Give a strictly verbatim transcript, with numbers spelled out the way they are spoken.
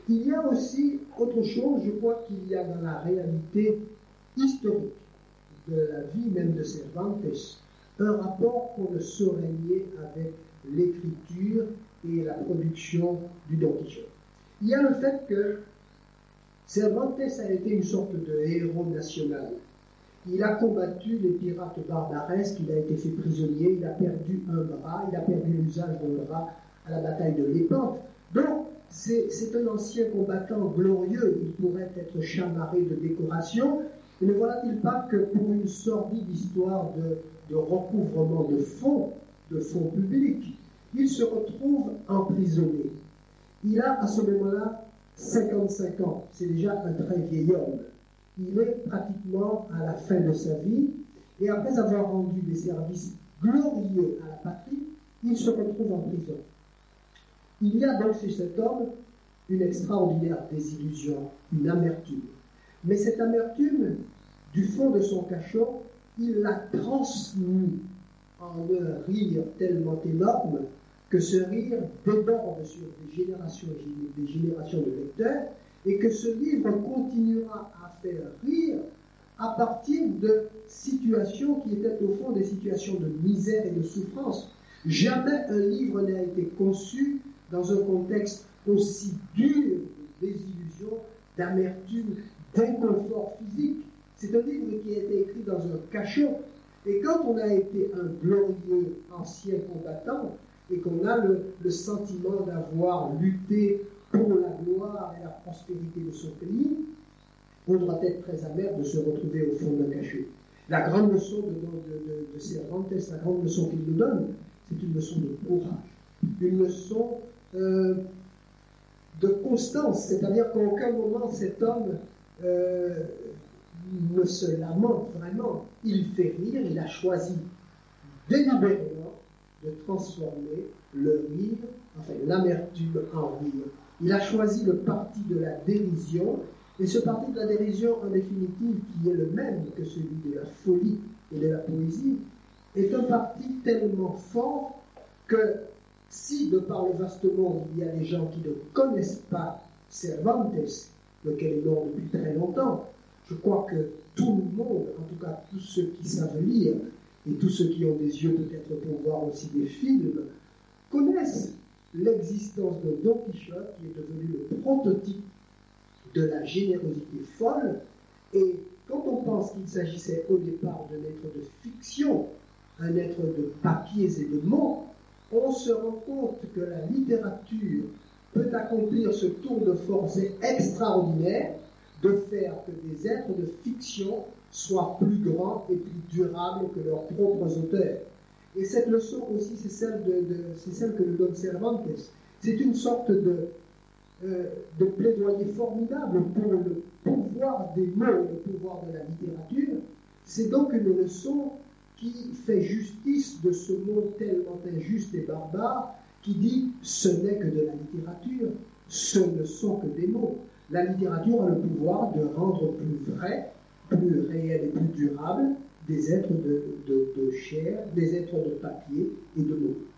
Il y a aussi autre chose, je crois qu'il y a dans la réalité historique de la vie même de Cervantes un rapport qu'on ne saurait nier avec l'écriture et la production du Don Quichotte. Il y a le fait que Cervantes a été une sorte de héros national. Il a combattu les pirates barbaresques, il a été fait prisonnier, il a perdu un bras, il a perdu l'usage d'un bras à la bataille de Lépante. Donc, c'est, c'est un ancien combattant glorieux, il pourrait être chamarré de décoration. Et ne voilà-t-il pas que pour une sordide histoire de, de recouvrement de fonds, de fonds publics, il se retrouve emprisonné. Il a à ce moment-là cinquante-cinq ans, c'est déjà un très vieil homme. Il est pratiquement à la fin de sa vie, et après avoir rendu des services glorieux à la patrie, il se retrouve en prison. Il y a donc chez cet homme une extraordinaire désillusion, une amertume. Mais cette amertume, du fond de son cachot, il l'a transmis en un rire tellement énorme que ce rire déborde sur des générations et des générations de lecteurs, et que ce livre continuera à faire rire à partir de situations qui étaient au fond des situations de misère et de souffrance. Jamais un livre n'a été conçu dans un contexte aussi dur de désillusion, d'amertume, d'inconfort physique. C'est un livre qui a été écrit dans un cachot. Et quand on a été un glorieux ancien combattant, et qu'on a le, le sentiment d'avoir lutté pour la gloire et la prospérité de son pays, on doit être très amer de se retrouver au fond d'un cachot. La grande leçon de, de, de, de Cervantes, la grande leçon qu'il nous donne, c'est une leçon de courage, une leçon euh, de constance, c'est-à-dire qu'à aucun moment cet homme euh, ne se lamente vraiment. Il fait rire, il a choisi délibérément de transformer le rire, enfin l'amertume en rire. Il a choisi le parti de la dérision, et ce parti de la dérision, en définitive, qui est le même que celui de la folie et de la poésie, est un parti tellement fort que si, de par le vaste monde, il y a des gens qui ne connaissent pas Cervantes, lequel est mort depuis très longtemps, je crois que tout le monde, en tout cas tous ceux qui savent lire, et tous ceux qui ont des yeux peut-être pour voir aussi des films, connaissent l'existence de Don Quichotte, qui est devenu le prototype de la générosité folle. Et quand on pense qu'il s'agissait au départ d'un être de fiction, un être de papiers et de mots, on se rend compte que la littérature peut accomplir ce tour de force extraordinaire de faire que des êtres de fiction soient plus grands et plus durables que leurs propres auteurs. Et cette leçon aussi, c'est celle, de, de, c'est celle que nous donne Cervantes. C'est une sorte de, euh, de plaidoyer formidable pour le pouvoir des mots et le pouvoir de la littérature. C'est donc une leçon qui fait justice de ce mot tellement injuste et barbare, qui dit « ce n'est que de la littérature, ce ne sont que des mots ». La littérature a le pouvoir de rendre plus vrai, plus réel et plus durable des êtres de, de, de chair, des êtres de papier et de mots.